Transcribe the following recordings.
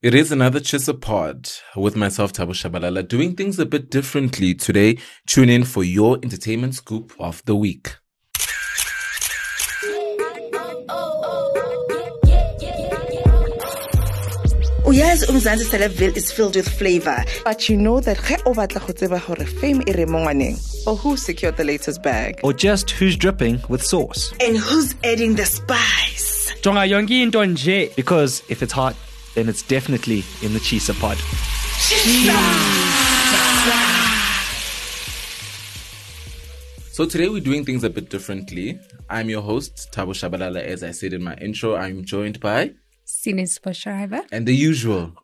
It is another Chisa Pod with myself, Thabo Shabalala, doing things a bit differently today. Tune in for your entertainment scoop of the week. Yes, Umzansi Celebville is filled with flavor. But you know that ge o batla go tseba gore fame e re mo ngwaneng, or who secured the latest bag, or just who's dripping with sauce, and who's adding the spice. Jonga yonke into nje. Because if it's hot, then it's definitely in the Chisa Pod. So today we're doing things a bit differently. I'm your host, Thabo Shabalala. As I said in my intro, I'm joined by Sinus Bashariva. And the usual.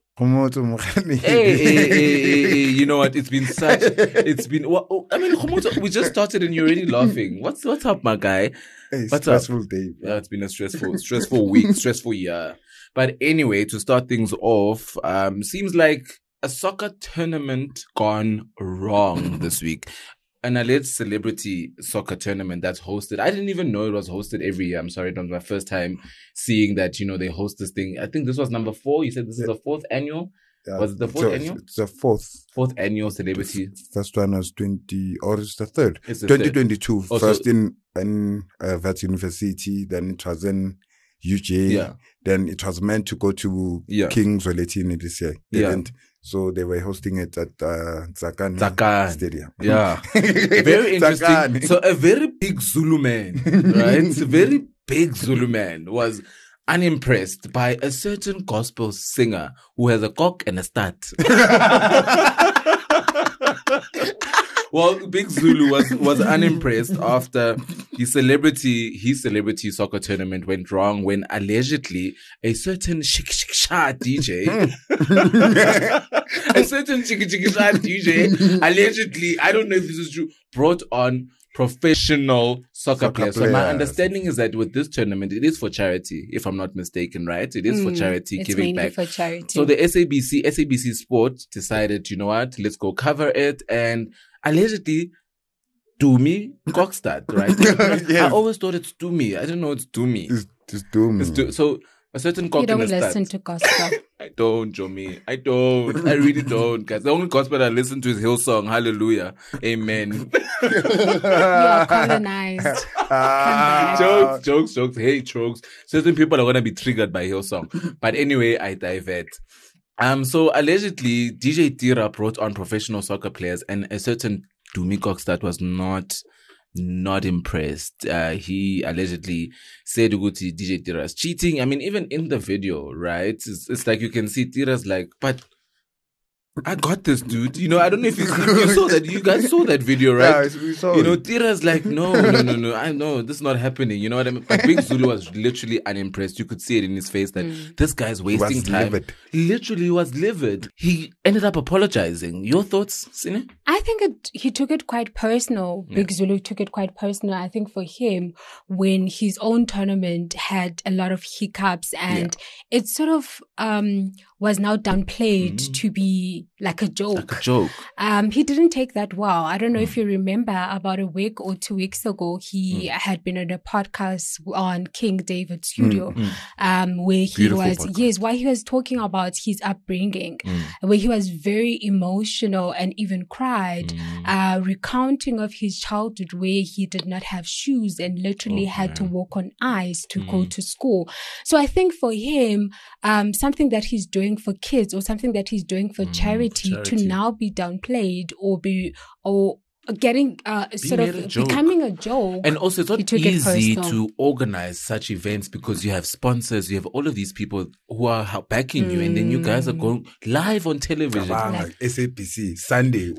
Hey, you know what? It's been, Khomoto, we just started and you're already laughing. What's up, my guy? Hey, what's stressful up? day. Yeah, it's been a stressful week, stressful year. But anyway, to start things off, seems like a soccer tournament gone wrong this week. An alleged celebrity soccer tournament that's hosted. I didn't even know it was hosted every year. I'm sorry, it was my first time seeing that, they host this thing. I think this was number 4. You said this is the 4th annual? Yeah, was it the 4th annual? It's the 4th. 4th annual celebrity. First one was 20, or it's the 3rd. It's the 2022. Oh, first in Wits University, then it was in UJ. Yeah. Then it was meant to go to King's Zwelithini this year. Didn't. So they were hosting it at Tsakani Stadium. Yeah. Very interesting. Tsakani. So a very big Zulu man, right? A very big Zulu man was unimpressed by a certain gospel singer who has a cock and a stat. Well, Big Zulu was unimpressed after his celebrity soccer tournament went wrong when allegedly a certain shik-shik-sha DJ, allegedly, I don't know if this is true, brought on professional soccer players. So my understanding is that with this tournament, it is for charity, if I'm not mistaken, right? It is for charity, giving back. For charity. So the SABC Sport decided, you know what, let's go cover it. And allegedly, Dumi Kokstad, right? Yes. I always thought it's Dumi. I didn't know it's Dumi. It's Dumi. So a certain cock You don't in a listen stat. to gospel. I don't, Jomi. I don't. I really don't, guys. The only gospel I listen to is Hillsong. Hallelujah. Amen. You are colonized. Jokes. Hey, jokes. Certain people are going to be triggered by Hillsong. But anyway, I divert. So allegedly, DJ Tira brought on professional soccer players, and a certain Dumi Kokstad was not impressed. He allegedly said Uguti DJ Tira is cheating. I mean, even in the video, right? It's like you can see Tira's like, but I got this, dude. I don't know if you saw that. You guys saw that video, right? Yeah, we saw it. Tira's like, no. I know this is not happening. You know what I mean? But Big Zulu was literally unimpressed. You could see it in his face that this guy's wasting time. Livid. Literally was livid. He ended up apologizing. Your thoughts, Sine? I think he took it quite personal. Big Zulu took it quite personal. I think for him, when his own tournament had a lot of hiccups and it sort of was now downplayed to be like a joke. He didn't take that well. I don't know if you remember, about a week or 2 weeks ago, he had been on a podcast on King David Studio, where he was talking about his upbringing, where he was very emotional and even cried, recounting of his childhood where he did not have shoes and literally had to walk on ice to go to school. So I think for him, something that he's doing for kids or something that he's doing for charity to now be downplayed or getting becoming a joke. And also it's not easy to organize such events because you have sponsors, you have all of these people who are backing you, and then you guys are going live on television. SABC Sunday.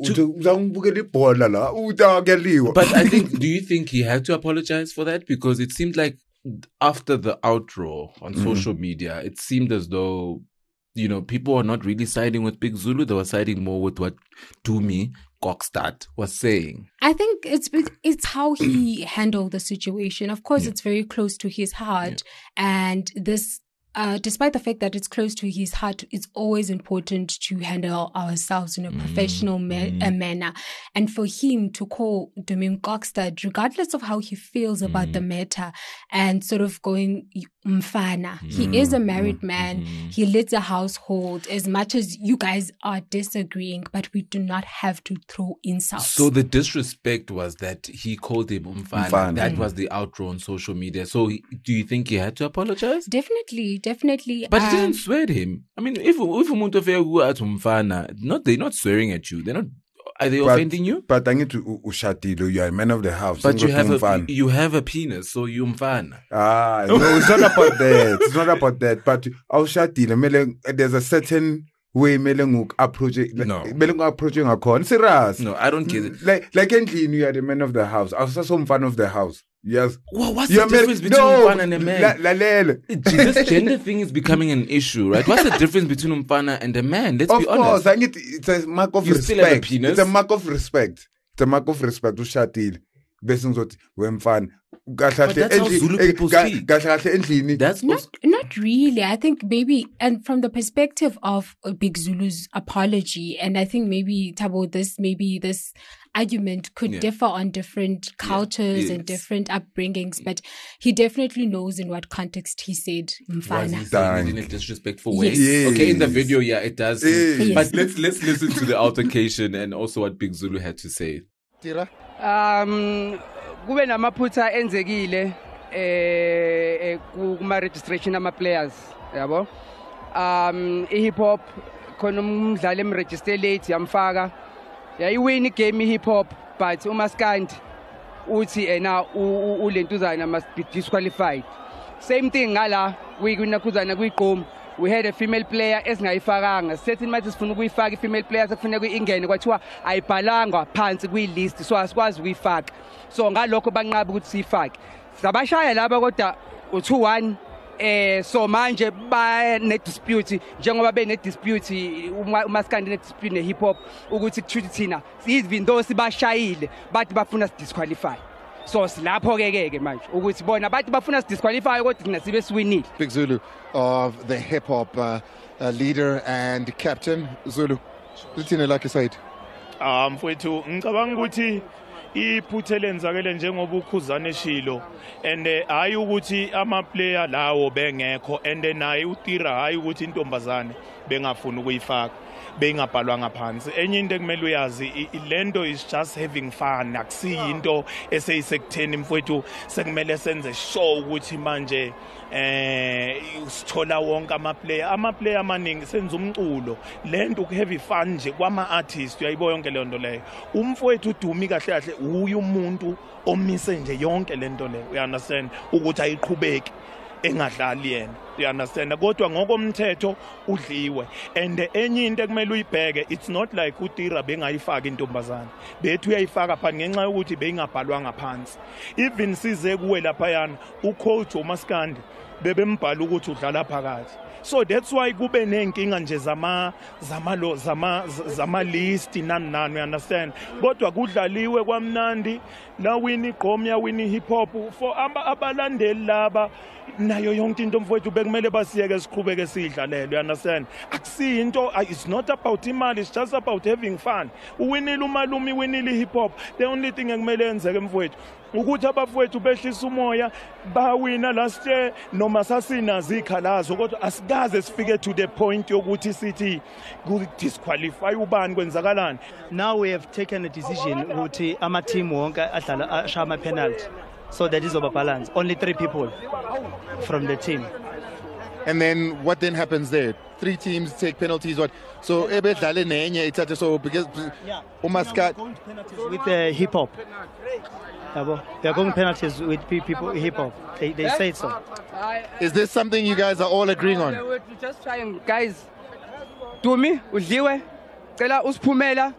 But I think, do you think he had to apologize for that? Because it seemed like after the outroar on social media, it seemed as though people are not really siding with Big Zulu. They were siding more with what Dumi Kokstad was saying. I think it's how he handled the situation. Of course, it's very close to his heart. And this, despite the fact that it's close to his heart, it's always important to handle ourselves in a professional manner. And for him to call Dumi Kokstad, regardless of how he feels about the matter, and sort of going Mfana. He is a married man. He leads a household. As much as you guys are disagreeing, but we do not have to throw insults. So the disrespect was that he called him Mfana. That was the outro on social media. So do you think he had to apologize? Definitely. But he didn't swear at him. I mean, if umuntu ofika at Mfana, they're not swearing at you. They're not. Are they offending you? But I need to ushatilo. You are a man of the house. But you have a penis, so you mfana. No, it's not about that. It's not about that. But ushatilo. There's a certain way approaching. Approaching a con. Serious. No, I don't get it. Like you are the man of the house. I was also some fan of the house. Yes. Well, what's the difference between umfana and a man? This gender thing is becoming an issue, right? What's the difference between umfana and a man? Let's be honest. Of course, it's a mark of respect. Still have a penis? It's a mark of respect. It's a mark of respect. Ushatile. But that's how Zulu people speak. That's not really. I think maybe, and from the perspective of Big Zulu's apology, and I think maybe Thabo, this argument could differ on different cultures and different upbringings, but he definitely knows in what context he said Mfana. In a disrespectful way. Yes. Okay, in the video, it does. Yes. But let's listen to the altercation and also what Big Zulu had to say. Tira. Kube namaphutha enzekile kuma registration ama players yabo hip hop khona umdlali emregister late yamfaka yayiwin igame hip hop but uMaskandi uthi ena ulentuzana must be disqualified. Same thing ngala kwinakuzana kwiqom. We had a female player esingayifakanga sithi mathi sifuna ukuyifaka female players ekufanele ingene kwathiwa ayibhalanga phansi kwi-list so asikwazi ukuyifaka so ngalokho banqaba ukuthi siyifake sabashaya laba kodwa u2-1 so manje ba ne-dispute njengoba bene-dispute uMaskandi ne-dispute ne-hip hop ukuthi kushuthi thina even though sibashayile bathi bafuna sidisqualify. So silapho ke manje ukuthi bona bathi bafuna sidisqualify kodwa thina sibe siwinile. Big Zulu of the hip hop leader and captain Zulu. Uthini like you said? Mfowethu ngicabanga ukuthi iphuthe lenzakele njengoba ukhuzana eshilo and hayi ukuthi ama player lawo bengekho and naye uTira hayi ukuthi intombazane bengafuni ukuyifaka bengabhalwanga phansi. Enye into ekumele uyazi lento is just having fun, akusiyinto eseyisekutheni mfowethu sekumele senze show ukuthi manje sithola wonke ama player amaningi senza umculo lento ukuheavy fun nje kwama artist uyayibo yonke le nto leyo. Umfowethu udumi kahle kahle uye umuntu omise nje yonke le nto leyo, you understand, ukuthi ayiqhubeki engadlali yena, you understand, kodwa ngokomthetho udliwe. And enye into ekumele uyibheke, it's not like uTira bengayifaka intombazana bethu uyayifaka phansi ngenxa yokuthi bengabhalwanga phansi. Even size kuwe lapha yana ucoach uMaskandi bebembhala ukuthi udlala phakathi. So that's why kube nenkinga nje zama list nani, you understand, kodwa kudlaliwe kwamnandi la wini igqom ya wini hip hop for abalandeli laba nayo yonke into mfowethu bekumele basiyeke siqhubeke sidlalele, you understand. Akusiyinto, it's not about imali, it's just about having fun. Uwinile umalumi, winile hip hop, the only thing ekumele yenzeke mfowethu ukuthi abafowethu behlisa umoya bawina last year noma sasinazo ikhalazo kodwa asikaze sifike to the point yokuthi sithi ku disqualify ubani kwenzakalani. Now we have taken a decision ukuthi ama team wonke adlala ashama penalty, so that is over balance, only 3 people from the team. And then what then happens there? 3 teams take penalties. What? So ebedlale nenye ithathe, so because uMaskandi with the hip hop. They are going penalties with people hip hop. They say so. Is this something you guys are all agreeing on? We're just trying, guys. Dumi udliwe cela usiphumela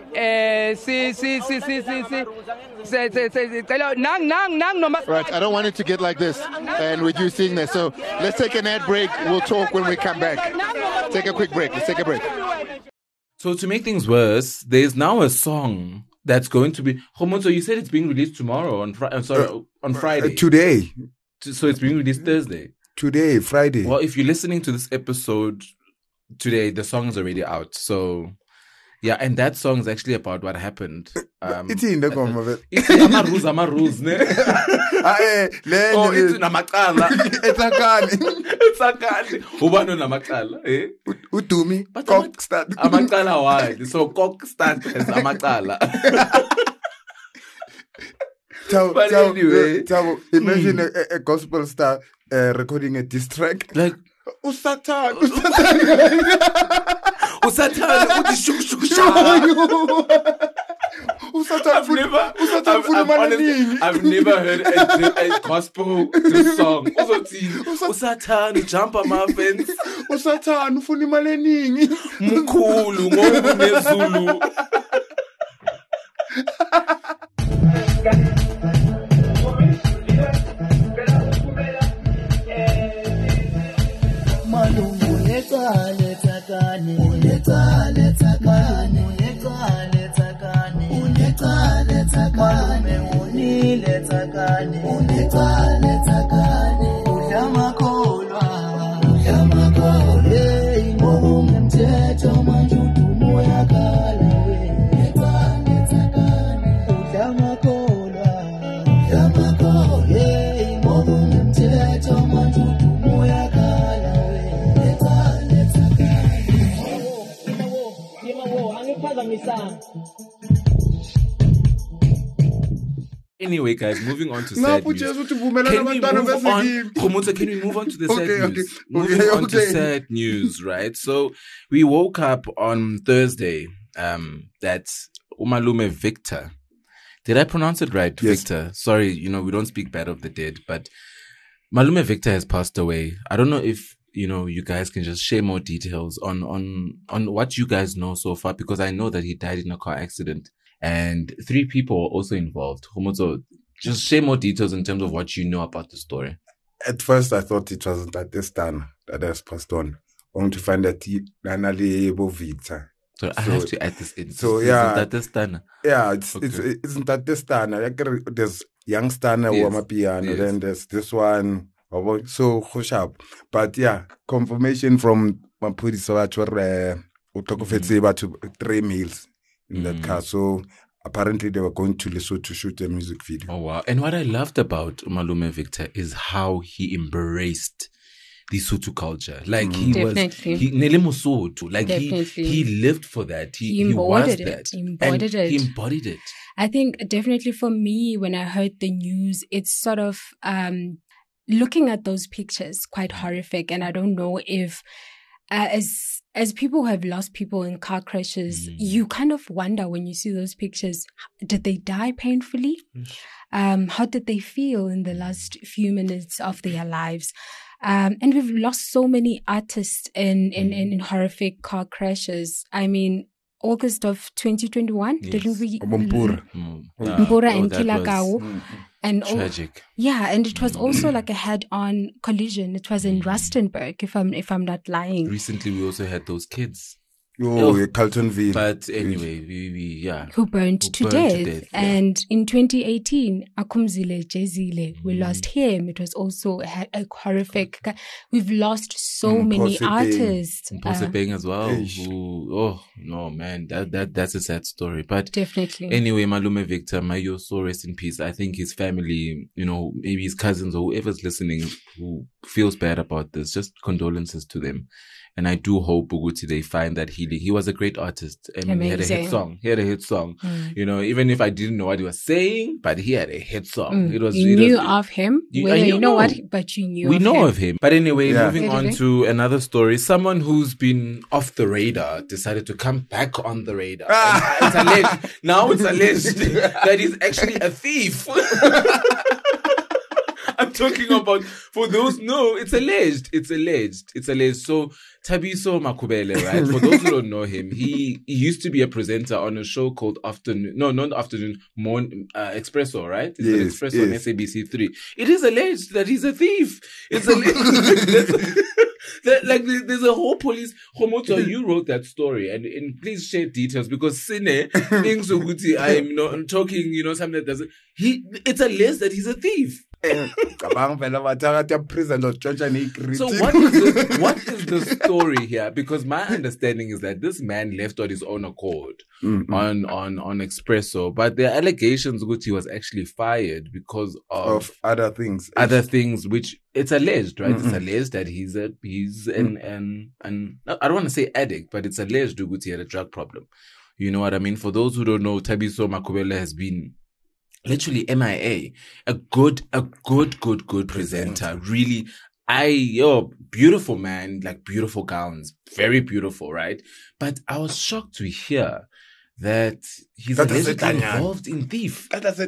Right, I don't want it to get like this and with you seeing this. So let's take an ad break. We'll talk when we come back. Take a quick break. Let's take a break. So to make things worse, there's now a song that's going to be... Homoto, you said it's being released tomorrow on Friday. Today. So it's being released Thursday. Today, Friday. Well, if you're listening to this episode today, the song is already out. So Yeah, and that song is actually about what happened. It's in the goma. It's Amaruz, ne? Oh, it's Namakala. It's Akani. Ubano Namakala, eh? Udumi. Cockstad. Amakala wide. So Cockstad is Amakala. But anyway, imagine a gospel star recording a diss track. Like, Usatan. I've never heard a gospel song. Usatan, jump on my fence. Usatan, ufuna imali eningi. Mkhulu ngokunezulu. Anyway, guys, moving on to sad news. Can we move on? Khomotso, can we move on to the sad news? Moving on to sad news, right? So we woke up on Thursday that Umalume Victor. Did I pronounce it right? Yes. Victor. Sorry, we don't speak bad of the dead, but Malume Victor has passed away. I don't know if you guys can just share more details on what you guys know so far, because I know that he died in a car accident and 3 people were also involved. Khomotso, just share more details in terms of what you know about the story. At first, I thought it was Ntate that has passed on. Only to find that he Victor. So I have to add this in. So yeah, Ntate. Yeah, it's Ntate. There's young Stana who are piano. Then there's this one. So sharp. But yeah, confirmation from Mapudisa to 3 meals in that car. So apparently they were going to Lesotho to shoot a music video. Oh wow. And what I loved about Umalume Victor is how he embraced the Sotho culture. Like he lived for that. He embodied it. He embodied it. I think definitely for me, when I heard the news, it's sort of looking at those pictures quite horrific. And I don't know if as people who have lost people in car crashes, you kind of wonder when you see those pictures, did they die painfully? How did they feel in the last few minutes of their lives? And we've lost so many artists in horrific car crashes. I mean, August of 2021, didn't we? Mpura and Kilakau. And tragic. And it was also like a head-on collision. It was in Rustenburg, if I'm not lying. Recently, we also had those kids. Carltonville. But anyway, who burned to death. And in 2018, Akumzile Jezile, we lost him. It was also a horrific. We've lost so many artists. Beng as well. That's a sad story. But definitely. Anyway, Malume Victor, may your soul rest in peace. I think his family, maybe his cousins or whoever's listening who feels bad about this, just condolences to them. And I do hope Uguti they find that healing. He was a great artist. I mean, he had a hit song. Even if I didn't know what he was saying, but he had a hit song. You knew of him. But you knew. We know of him. But anyway, moving on to another story. Someone who's been off the radar decided to come back on the radar. It's alleged. Now it's alleged that he's actually a thief. I'm talking about, for those, no, it's alleged. So, Thabiso Makubele, right? For those who don't know him, he used to be a presenter on a show called Expresso, right? It's Expresso on SABC3. It is alleged that he's a thief. It's alleged. There's a whole police. Khomotso, you wrote that story, and please share details, because Sine thinks I'm talking, something that doesn't. It's alleged that he's a thief. So what is the story here? Because my understanding is that this man left on his own accord on Expresso, but there are allegations which he was actually fired because of other things. Other things which it's alleged, right? It's alleged that he's an I don't want to say addict, but it's alleged that he had a drug problem. You know what I mean? For those who don't know, Thabiso Makubele has been literally MIA, a good presenter. Really, beautiful man, like beautiful gowns, very beautiful, right? But I was shocked to hear that he's allegedly involved in theft.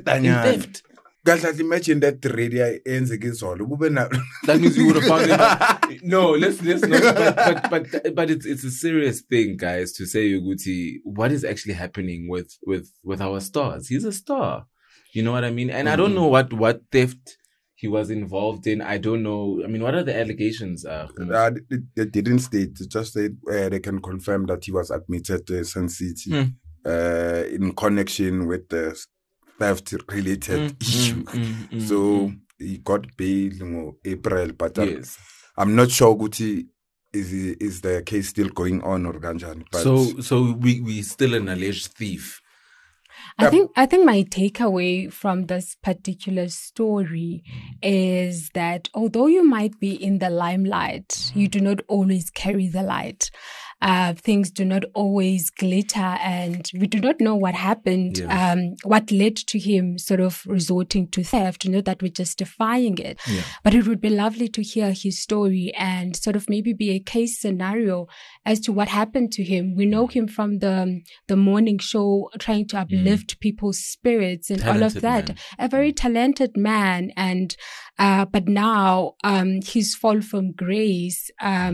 Guys, imagine that radio ends against all. That means you would have found it. No, let's not. But it's a serious thing, guys. To say Uguti, what is actually happening with our stars? He's a star. You know what I mean? And I don't know what theft he was involved in. I don't know. I mean, what are the allegations? They didn't state. It just said they can confirm that he was admitted to Sun City in connection with the theft-related issue. So he got bail in April, but yes. I'm not sure Guti is the case still going on or Ganjan. So we still an alleged thief. I think my takeaway from this particular story is that although you might be in the limelight, you do not always carry the light. Things do not always glitter, and we do not know what happened, what led to him sort of resorting to theft. Not that we're justifying it, but it would be lovely to hear his story and sort of maybe be a case scenario as to what happened to him. We know him from the morning show, trying to uplift people's spirits and talented all of that. Man. A very talented man, and but now his fall from grace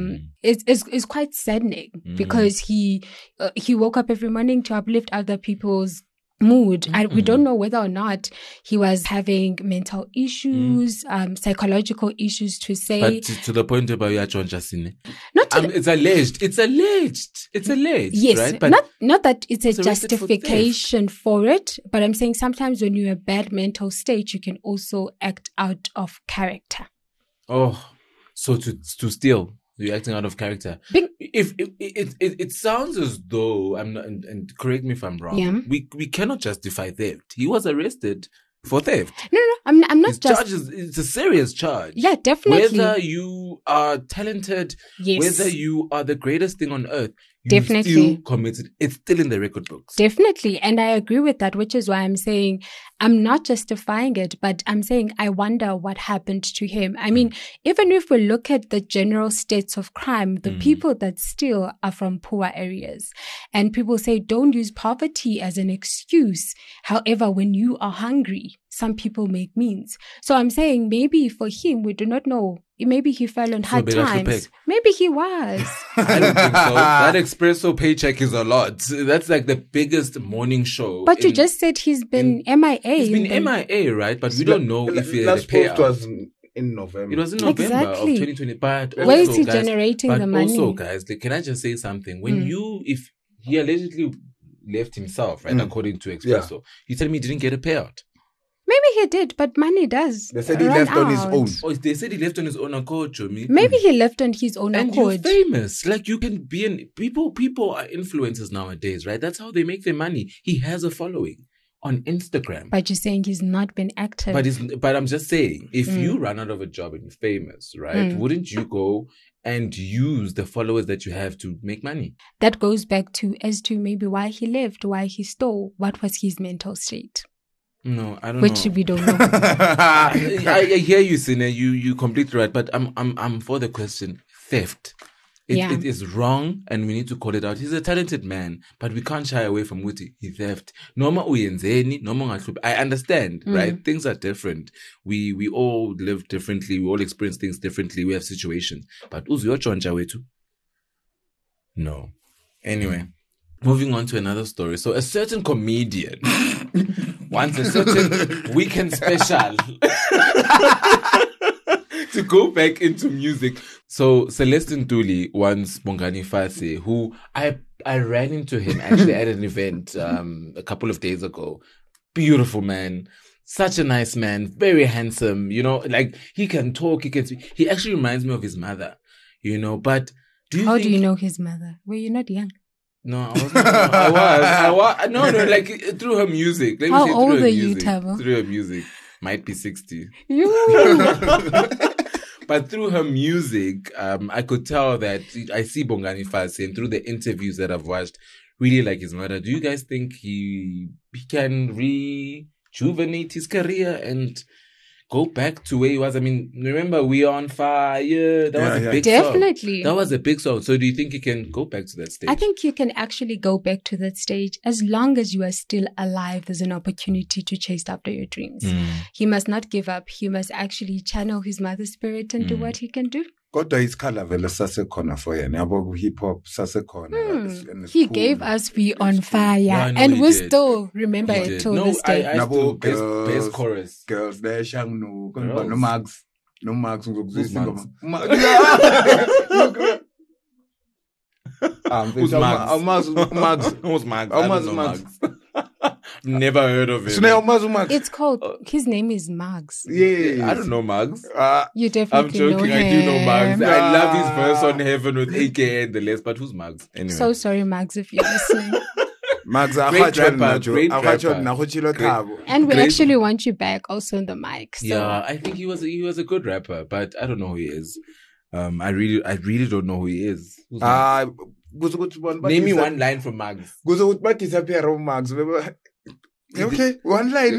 is quite saddening. Because he woke up every morning to uplift other people's mood. We don't know whether or not he was having mental issues, psychological issues to say. But to the point about John Justine. It's alleged. It's alleged. Yes. Right? But not that it's a justification for it, but I'm saying sometimes when you're in a bad mental state, you can also act out of character. Oh, so to steal. You're acting out of character. If it sounds as though I'm not, and correct me if I'm wrong. Yeah. We cannot justify theft. He was arrested for theft. No, I'm not it's a serious charge. Yeah, definitely. Whether you are talented, whether you are the greatest thing on earth, you still committed. It's still in the record books. Definitely. And I agree with that, which is why I'm saying I'm not justifying it, but I'm saying I wonder what happened to him. I mean, even if we look at the general states of crime, the people that steal are from poor areas. And people say don't use poverty as an excuse. However, when you are hungry, some people make means. So I'm saying maybe for him, we do not know. Maybe he fell on hard times. Maybe he was. I don't think so. That Expresso paycheck is a lot. That's like the biggest morning show. But you just said he's been MIA. He's been MIA, right? But we don't know if he had a payout. Was in November. It was in November of 2020. But where is he generating the money? Also, guys, can I just say something? When if he allegedly left himself, right, according to Expresso, you tell me he didn't get a payout. Maybe he did, but money does. They said he left on his own. Oh, they said he left on his own accord, Jomi. Maybe he left on his own accord. And you're famous. Like, you can be people are influencers nowadays, right? That's how they make their money. He has a following on Instagram. But you're saying he's not been active. But I'm just saying, if you run out of a job and you're famous, right, wouldn't you go and use the followers that you have to make money? That goes back to maybe why he left, why he stole, what was his mental state. No, I don't know. Which we don't know. I hear you, Sine. You completely right. But I'm for the question. Theft. It is wrong, and we need to call it out. He's a talented man, but we can't shy away from Wuti. He theft. Noma uyenzeni, noma ngahlupi. I understand, right? Things are different. We all live differently. We all experience things differently. We have situations. But uzuyochonja wetu? No. Anyway. Moving on to another story. So a certain comedian wants a certain weekend special to go back into music. So Celestine Ntuli wants Bongani Fase, who I ran into him actually at an event a couple of days ago. Beautiful man. Such a nice man, very handsome, you know, like he can talk, he actually reminds me of his mother, you know, but How do you know his mother? Were you not young? No, I wasn't. I was. No, like through her music. Let me How say old through her are you, music. Thabo? Through her music. Might be 60. You. But through her music, I could tell that I see Bongani Fassie, and through the interviews that I've watched, really like his mother. Do you guys think he can rejuvenate his career and go back to where he was? I mean, remember We Are On Fire? That was a big song. Definitely. That was a big song. So do you think he can go back to that stage? I think you can actually go back to that stage. As long as you are still alive, there's an opportunity to chase after your dreams. He must not give up. He must actually channel his mother's spirit and do what he can do. Kodwa isikhala vele sasekhona for yena yabo hip hop sasekhona. He gave us We On Fire, Yeah, and he we did. still remember it till this day. I still best chorus. Girls there shang no Girls. no Max Who's Max? Who's Max? Who's Max? I don't know Max. Never heard of him. It's called, his name is Mags. Yeah, I don't know Max. You I'm definitely joking. know him. I do know Max. I love his verse on Heaven with AKA and the list, but who's Max? Anyway. So sorry, Mags, if you're listening. Max Great rapper. And we Great- actually want you back also on the mic. So. Yeah, I think he was a good rapper, but I don't know who he is. I really don't know who he is. Who's Max? Name me one line from Max. Max. Okay, one line.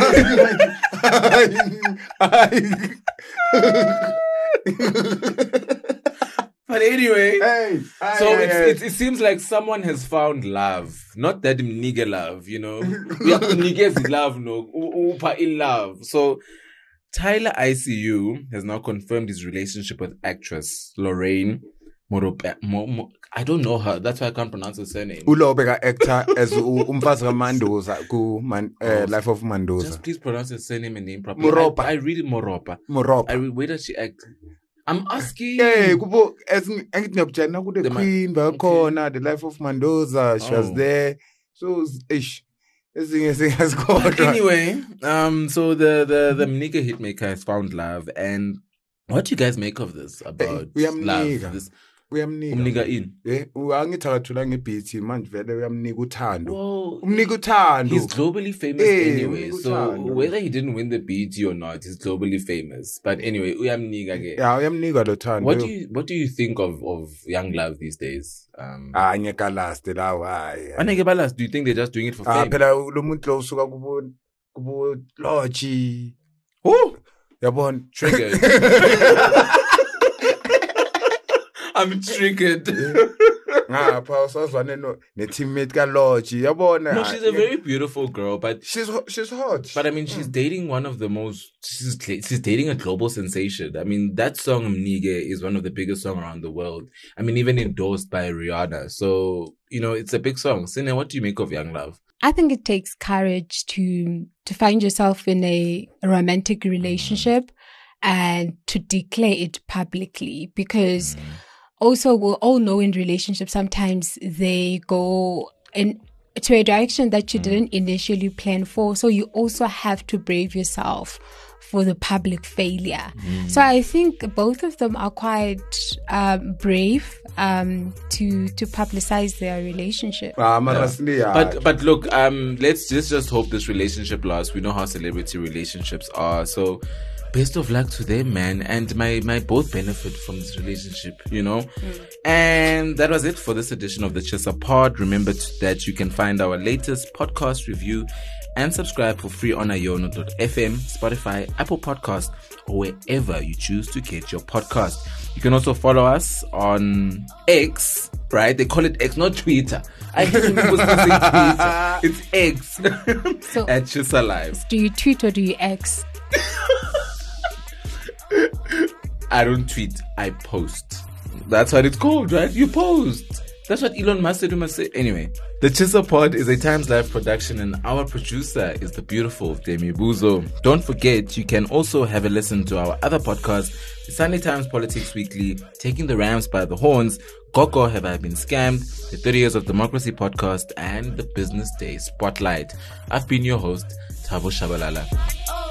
But anyway, so hey. it seems like someone has found love. Not that nigga love, you know. We have niggas love, no. Upa in love. So Tyler ICU has now confirmed his relationship with actress Lorraine Morope. I don't know her. That's why I can't pronounce her surname. Ulobeka actor as umfazi kaMandoza ku Life of Mandoza. Just please pronounce her surname and name properly. Moropa. I read it Moropa. Moropa. Where does she act? I'm asking. Yeah, kubo as angithi ngiyabutshela ku the The Queen bakhona, The Life of Mandoza, she was Oh. there. So ish. Ezinye singazikhohlwa. Anyway, so the Mnika hitmaker has found love, and what do you guys make of this about uyamnika. love? This Uyamnika. umnika in. Angithi akathula ngebeat manje vele uyamnika uthando. Well, Umnika uthando. he's globally famous Eh, anyway. umnika So uthando. whether he didn't win the BET or not, he's globally famous. But anyway, uyamnika ke. Yeah, uyamnika lo thando. What do you think of young love these days? Ngeke last lawa hayi. Aneke balas, do you think they're just doing it for fame? Phela lo muntu lo usuka kubo lodge. Oh, yabona Triggered. I'm triggered. ngapha usazwane ne teammate ka lodge yabona. No, she's a very beautiful girl, but she's hot. But I mean, she's dating one of the most. She's dating a global sensation. I mean, that song "Mnige" is one of the biggest songs around the world. I mean, even endorsed by Rihanna. So you know, it's a big song. Sine, what do you make of Young Love? I think it takes courage to find yourself in a romantic relationship and to declare it publicly, because also we all know in relationships sometimes they go in to a direction that you didn't initially plan for. So you also have to brave yourself for the public failure. So I think both of them are quite brave to publicize their relationship. But look, let's just hope this relationship lasts. We know how celebrity relationships are. So best of luck to them, man. And my both benefit from this relationship, you know. And that was it for this edition of the Chisa Pod. Remember that you can find our latest podcast review and subscribe for free on iono.fm, Spotify, Apple Podcast, or wherever you choose to get your podcast. You can also follow us on X, right? They call it X, not Twitter. I hate when people say Twitter. It's X. So at Chisa Live. do you tweet or do you X? I don't tweet, I post. That's what it's called, right? You post. That's what Elon Musk said. We must say. Anyway, the Chisa Pod is a Times Live production, and our producer is the beautiful Demi Buzo. Don't forget, you can also have a listen to our other podcasts, the Sunday Times Politics Weekly, Taking the Rams by the Horns, Gogo Have I Been Scammed, the 30 Years of Democracy podcast, and the Business Day Spotlight. I've been your host, Thabo Shabalala.